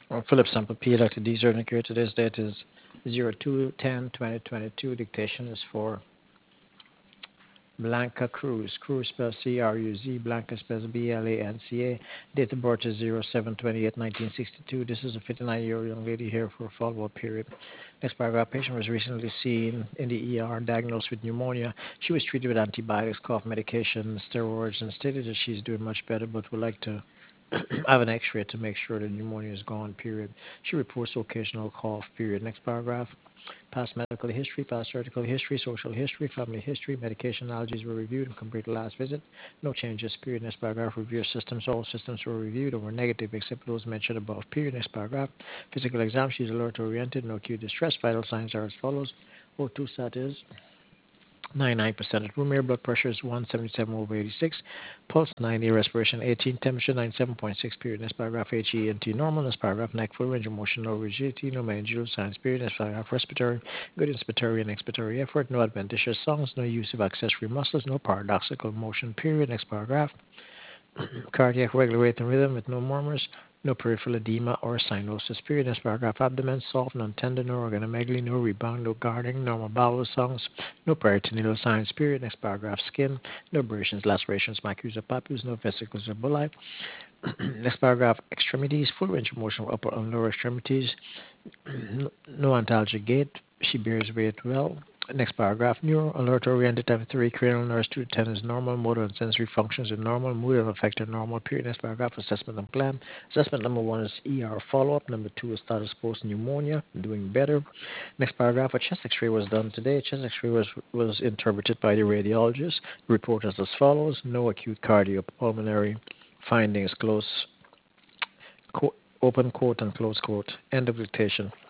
Philip Sample P. Dr. D. Zerniker. Today's date is 02/10/2022. Dictation is for Blanca Cruz. Cruz spells Cruz. Blanca spells Blanca. Date of birth is 07/28/1962. This is a 59-year-old young lady here for a follow-up period. Next paragraph. Patient was recently seen in the ER, diagnosed with pneumonia. She was treated with antibiotics, cough medication, steroids, and stated that she's doing much better, but would like to have an X-ray to make sure the pneumonia is gone. Period. She reports occasional cough. Period. Next paragraph. Past medical history, past surgical history, social history, family history, medication allergies were reviewed and compared to last visit. No changes. Period. Next paragraph. Review systems. All systems were reviewed or were negative except those mentioned above. Period. Next paragraph. Physical exam. She's alert oriented. No acute distress. Vital signs are as follows. O2 stat is 99%. Room air blood pressure is 177/86. Pulse 90. Respiration 18. Temperature 97.6. Period. Next paragraph. HENT normal. Next paragraph. Neck full range of motion. No rigidity. No meningeal signs. Period. Next paragraph. Respiratory. Good inspiratory and expiratory effort. No adventitious songs. No use of accessory muscles. No paradoxical motion. Period. Next paragraph. Cardiac regular rate and rhythm with no murmurs, no peripheral edema or cyanosis. Period. Next paragraph. Abdomen soft, non-tender, no organomegaly, no rebound, no guarding, normal bowel sounds, no peritoneal signs. Period. Next paragraph. Skin, no abrasions, lacerations, maculae or papules, no vesicles or bullae. Next paragraph. Extremities, full range of motion of upper and lower extremities, no antalgic gait. She bears weight well. Next paragraph. Neuro alert oriented type 3 cranial nerves 2 to 10 is normal. Motor and sensory functions are normal. Mood and affect are normal. Period. Next paragraph. Assessment and plan. Assessment number 1 is ER follow up. Number 2 is status post pneumonia. Doing better. Next paragraph. A chest X-ray was done today. Chest X-ray was interpreted by the radiologist. Report is as follows. No acute cardiopulmonary findings. Close. Open quote and close quote. End of dictation.